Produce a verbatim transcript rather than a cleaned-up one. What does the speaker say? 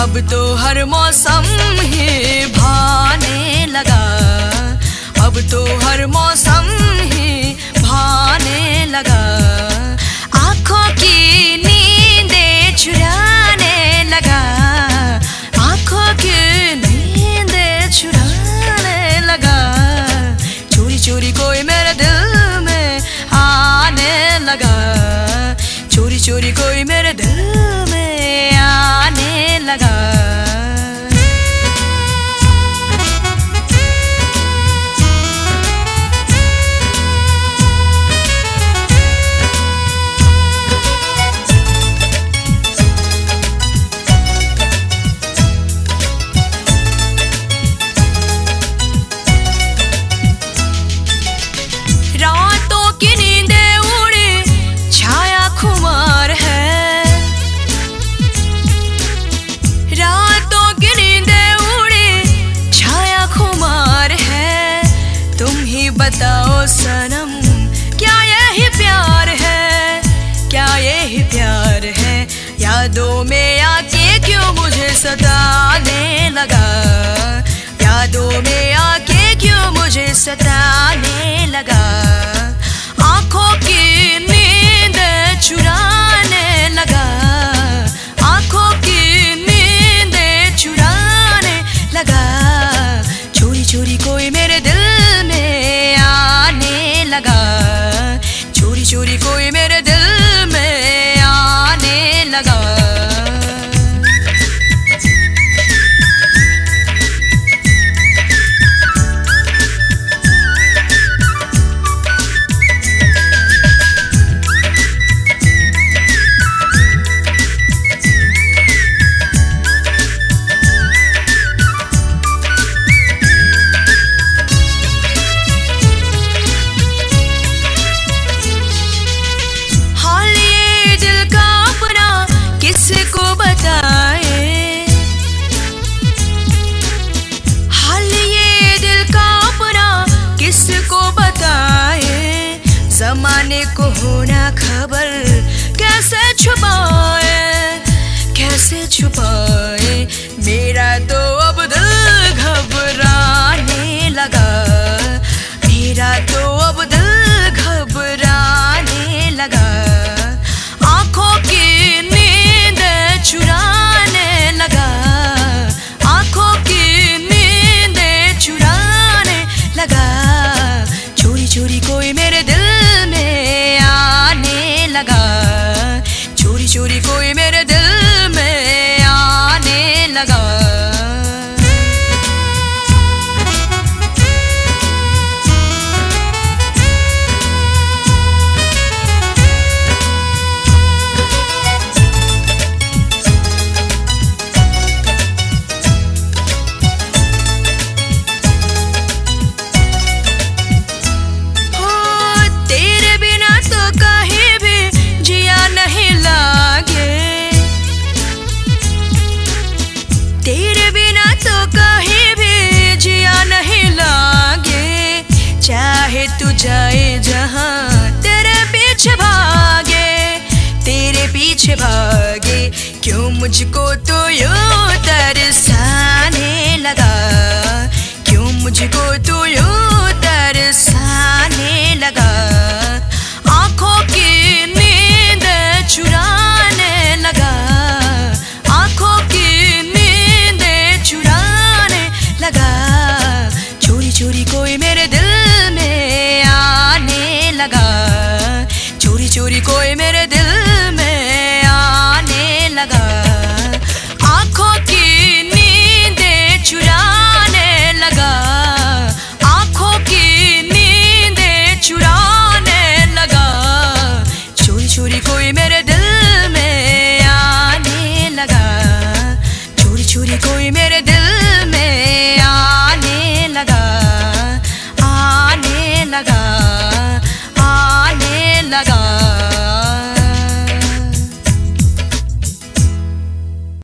अब तो हर मौसम ही भाने लगा, अब तो हर मौसम ही भाने लगा। आँखों की नींदें चुराने लगा, आँखों की नींदें चुराने लगा। चोरी चोरी कोई मेरे दिल में आने लगा, चोरी चोरी कोई मेरे दिल में आने लगा। रातों की नींदें उड़ी छाया खुमार है, रातों की नींदें उड़ी छाया खुमार है। तुम ही बताओ सनम क्या यही प्यार है, क्या यही प्यार है। यादों में आके क्यों मुझे सताने लगा, यादों में आके क्यों मुझे सताने लगा। आँखों की नींद चुराने लगा, आँखों की नींद चुराने लगा। चोरी चोरी कोई मेरे दिल में आने लगा, चोरी चोरी कोई मेरे दिल में आने लगा। किसको बताए हाल ये दिल का अपना, किसको बताए। जमाने को होना खबर कैसे छुपाए, कैसे छुपाए। मेरा तो अब दिल घबराने लगा, मेरा तो अब दिल घबराने लगा। आँखों की चुराने लगा, आँखों की नींदें चुराने लगा। चोरी चोरी कोई मेरे दिल में आने लगा, चोरी चोरी कोई मेरे दिल में आने लगा। तेरे बिना तो कहीं भी जिया नहीं लागे। चाहे तू जाए जहां तेरे पीछे भागे, तेरे पीछे भागे। क्यों मुझको तो यूं तरसाने लगा, क्यों मुझको तो यूं तरसाने लगा। आँखों की नींद चुराने लगा, आँखों की चुराने लगा। चोरी चोरी कोई मेरे दिल में आने लगा, चोरी चोरी कोई मेरे दिल में आने लगा। आँखों की नींदें चुराने लगा, आँखों की नींदें चुराने लगा। चोरी चोरी कोई मेरे दिल में आने लगा, चोरी चोरी कोई मेरे